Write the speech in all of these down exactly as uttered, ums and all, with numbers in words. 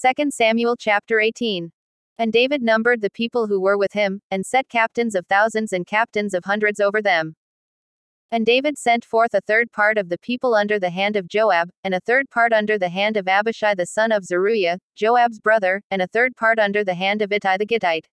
Second Samuel chapter eighteen. And David numbered the people who were with him, and set captains of thousands and captains of hundreds over them. And David sent forth a third part of the people under the hand of Joab, and a third part under the hand of Abishai the son of Zeruiah, Joab's brother, and a third part under the hand of Ittai the Gittite.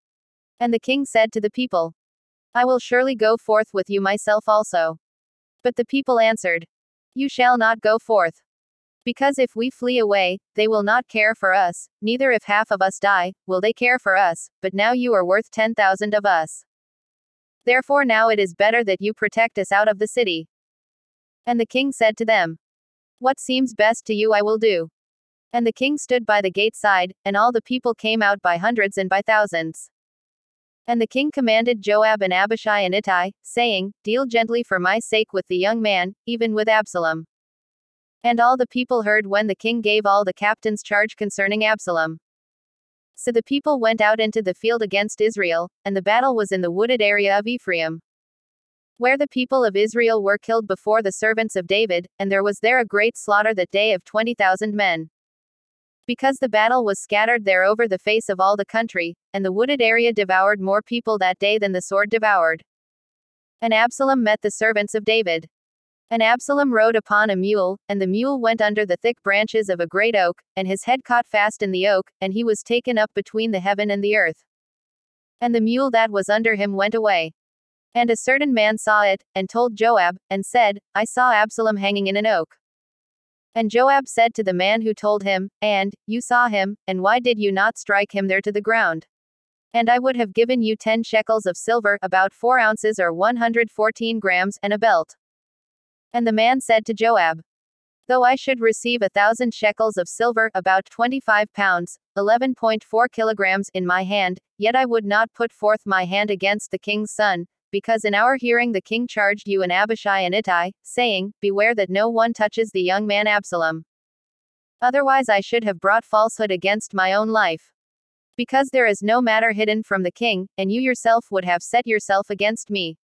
And the king said to the people, I will surely go forth with you myself also. But the people answered, You shall not go forth. Because if we flee away, they will not care for us, neither if half of us die, will they care for us, but now you are worth ten thousand of us. Therefore now it is better that you protect us out of the city. And the king said to them, What seems best to you I will do. And the king stood by the gate side, and all the people came out by hundreds and by thousands. And the king commanded Joab and Abishai and Ittai, saying, Deal gently for my sake with the young man, even with Absalom. And all the people heard when the king gave all the captains charge concerning Absalom. So the people went out into the field against Israel, and the battle was in the wooded area of Ephraim, where the people of Israel were killed before the servants of David, and there was there a great slaughter that day of twenty thousand men. Because the battle was scattered there over the face of all the country, and the wooded area devoured more people that day than the sword devoured. And Absalom met the servants of David. And Absalom rode upon a mule, and the mule went under the thick branches of a great oak, and his head caught fast in the oak, and he was taken up between the heaven and the earth. And the mule that was under him went away. And a certain man saw it, and told Joab, and said, I saw Absalom hanging in an oak. And Joab said to the man who told him, And, you saw him, and why did you not strike him there to the ground? And I would have given you ten shekels of silver, about four ounces or one hundred fourteen grams, and a belt. And the man said to Joab, Though I should receive a thousand shekels of silver, about twenty-five pounds, eleven point four kilograms, in my hand, yet I would not put forth my hand against the king's son, because in our hearing the king charged you and Abishai and Ittai, saying, Beware that no one touches the young man Absalom. Otherwise I should have brought falsehood against my own life. Because there is no matter hidden from the king, and you yourself would have set yourself against me.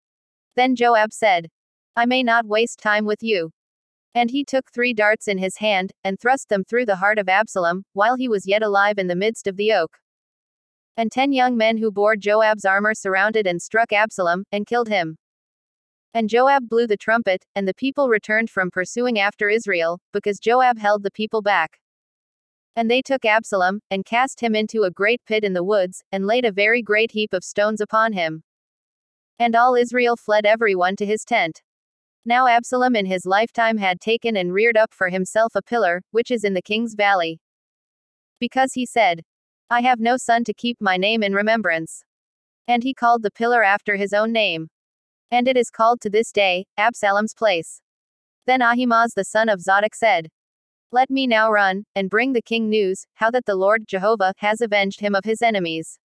Then Joab said, I may not waste time with you. And he took three darts in his hand, and thrust them through the heart of Absalom, while he was yet alive in the midst of the oak. And ten young men who bore Joab's armor surrounded and struck Absalom, and killed him. And Joab blew the trumpet, and the people returned from pursuing after Israel, because Joab held the people back. And they took Absalom, and cast him into a great pit in the woods, and laid a very great heap of stones upon him. And all Israel fled everyone to his tent. Now Absalom in his lifetime had taken and reared up for himself a pillar, which is in the king's valley. Because he said, I have no son to keep my name in remembrance. And he called the pillar after his own name. And it is called to this day, Absalom's place. Then Ahimaaz the son of Zadok said, Let me now run, and bring the king news, how that the Lord Jehovah has avenged him of his enemies.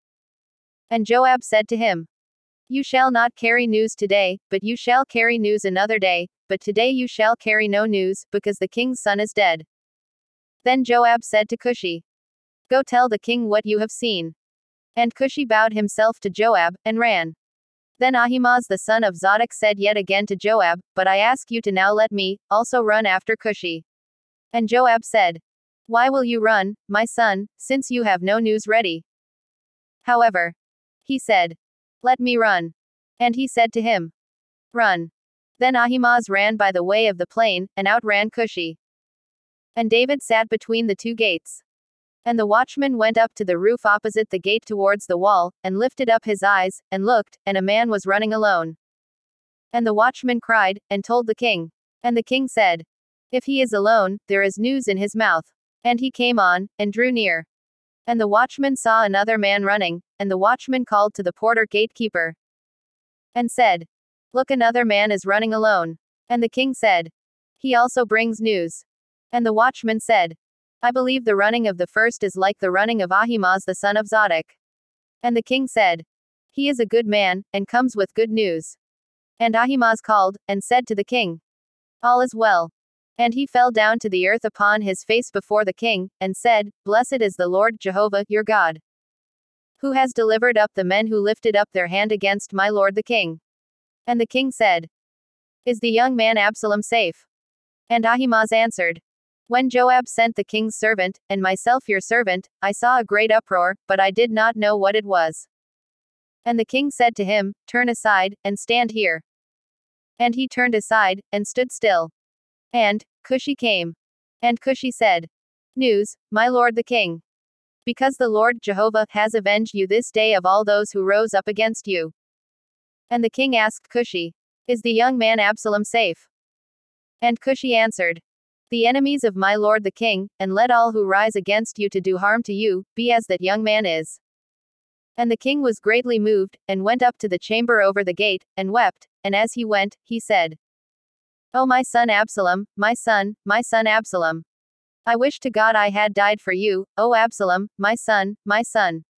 And Joab said to him, You shall not carry news today, but you shall carry news another day, but today you shall carry no news, because the king's son is dead. Then Joab said to Cushi, Go tell the king what you have seen. And Cushi bowed himself to Joab, and ran. Then Ahimaaz the son of Zadok said yet again to Joab, But I ask you to now let me also run after Cushi. And Joab said, Why will you run, my son, since you have no news ready? However, he said, Let me run. And he said to him, Run. Then Ahimaaz ran by the way of the plain, and outran Cushi. And David sat between the two gates. And the watchman went up to the roof opposite the gate towards the wall, and lifted up his eyes, and looked, and a man was running alone. And the watchman cried, and told the king. And the king said, If he is alone, there is news in his mouth. And he came on, and drew near. And the watchman saw another man running, and the watchman called to the porter gatekeeper, and said, Look, another man is running alone. And the king said, He also brings news. And the watchman said, I believe the running of the first is like the running of Ahimaaz the son of Zadok. And the king said, He is a good man, and comes with good news. And Ahimaaz called, and said to the king, All is well. And he fell down to the earth upon his face before the king, and said, Blessed is the Lord Jehovah, your God, who has delivered up the men who lifted up their hand against my lord the king. And the king said, Is the young man Absalom safe? And Ahimaaz answered, When Joab sent the king's servant, and myself your servant, I saw a great uproar, but I did not know what it was. And the king said to him, Turn aside, and stand here. And he turned aside, and stood still. And Cushi came. And Cushi said, News, my lord the king. Because the Lord Jehovah has avenged you this day of all those who rose up against you. And the king asked Cushi, Is the young man Absalom safe? And Cushi answered, The enemies of my lord the king, and let all who rise against you to do harm to you, be as that young man is. And the king was greatly moved, and went up to the chamber over the gate, and wept, and as he went, he said, O my son Absalom, my son, my son Absalom. I wish to God I had died for you, O Absalom, my son, my son.